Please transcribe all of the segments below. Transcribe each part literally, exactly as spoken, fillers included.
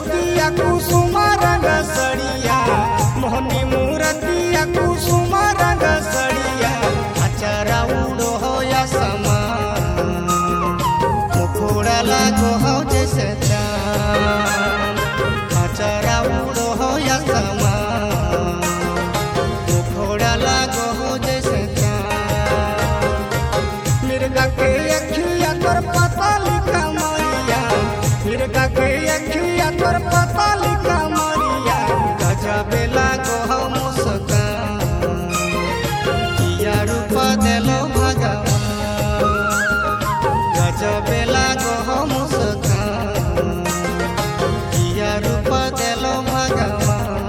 मूर्तिया कुसुम रंग सड़िया मोहनी मूर्तिया कुसुम रंग सड़िया अचारा उड़ो हो या समा मुखोड़ा लागो हो जैसे चाँद अचारा उड़ो हो या समा मुखोड़ा लागो हो जैसे चाँद मिर्गा के अखिया तोर पताली कमरिया मिर्गा के अखिया तोर पताली कमरिया गजब लागो हो मुस्कान किया रूप देलो भगवान गजब लागो हो मुस्कान किया रूप देलो भगवान।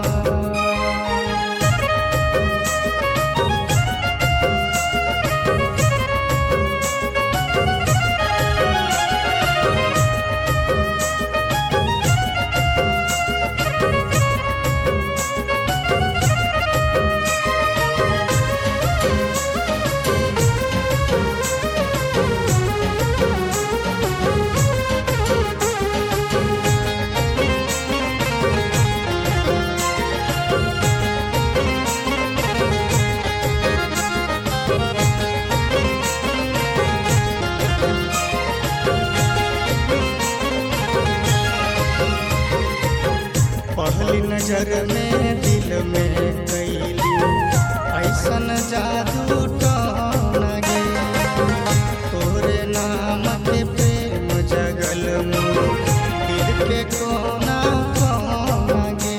पहली नजर में दिल में कैली ऐसन जादू टोना गे तोरे नाम के प्रेम जगल में दिल के कोना कोना गे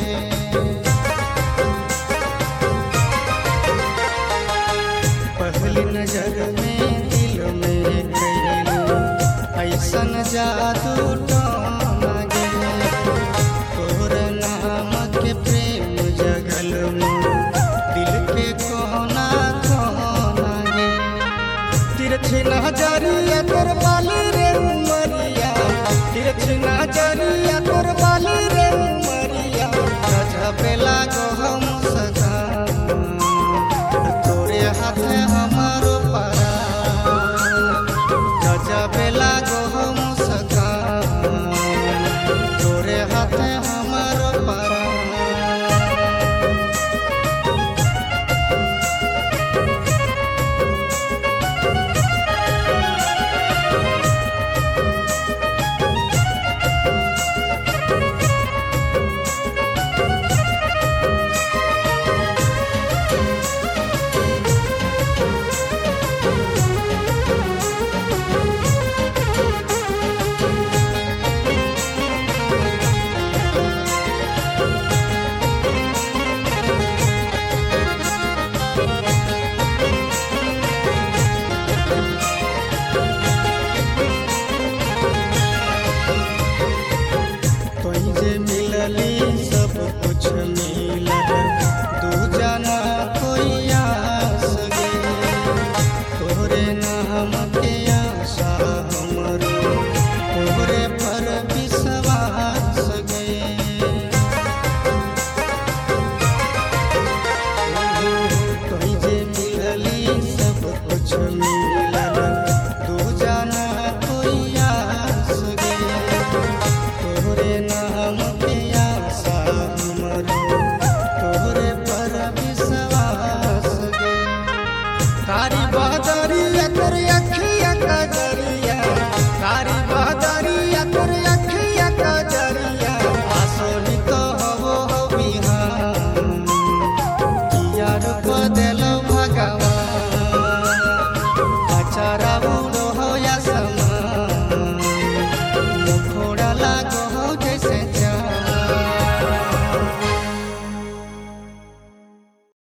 पहली नजर में दिल में कैली ऐसन जादू टोना गे तोरे नाम के प्रेम जगल में दिल के कोना कोना गे तिरछी नजरिया तोर बाली रे उमरिया तिरछी नजरिया तोर बाली रे उमरिया गजब लागो हम सदा तोरे हाथे हमारो परा गजब लागो हम सदा तोरे हाथे हमारो परा। मिलली सब कुछ मिलल दू जना कोई आस गे तोरे नाम के आशा हमरो तोरे पर विश्वास गे कोई जे मिलली सब कुछ मिलल दू जना कोई आस गे तोरे नाम के